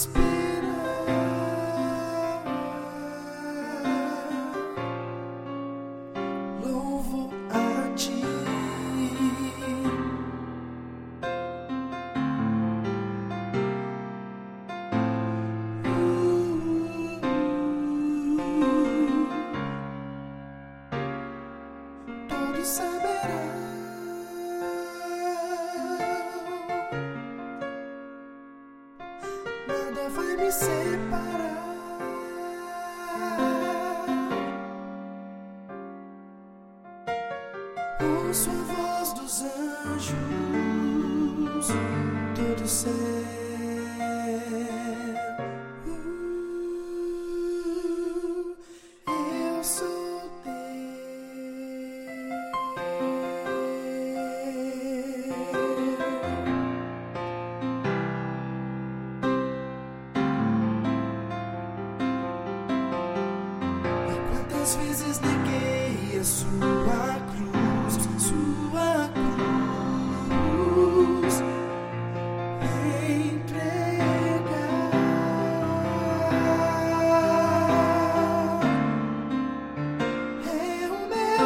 Louvo a ti. Todos saberão, nada vai me separar. Ouço a voz dos anjos, todo o céu. Eu sou teu. E quantas vezes neguei a sua cruz, sua cruz, entregar. É o meu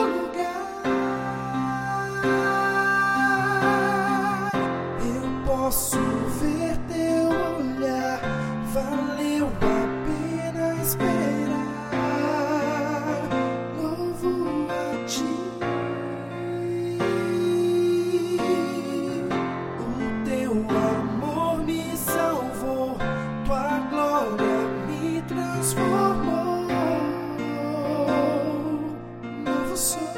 lugar. Eu posso ver teu olhar, valeu a pena esperar. Louvo a ti. O teu amor me salvou, tua glória me transformou. Novo sou.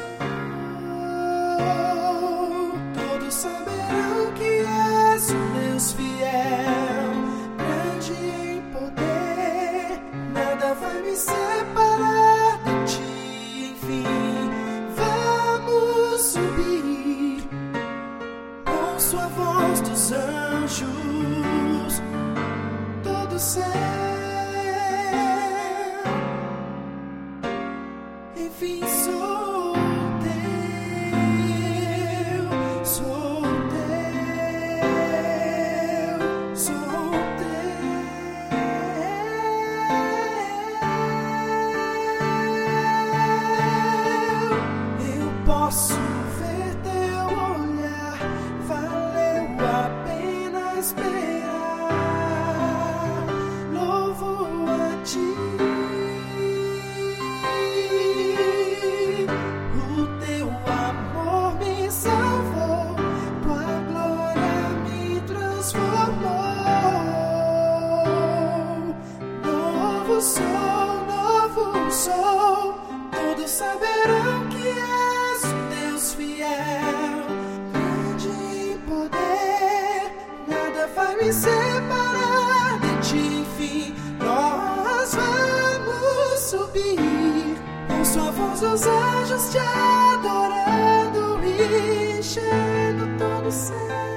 Todos saberão que és um Deus fiel, grande em poder, nada vai me separar de ti. Enfim, vamos subir. Ouço a voz dos anjos, todo o céu. Enfim, sou teu, sou teu, sou teu. Eu posso ver teu olhar, valeu a pena esperar. Louvo a ti. O teu amor me salvou, tua glória me transformou. Novo sou, todos saberão que és um Deus fiel, grande em poder, nada vai me separar de ti. Enfim, nós vamos subir. Ouço a voz dos anjos te adorando e enchendo todo o céu.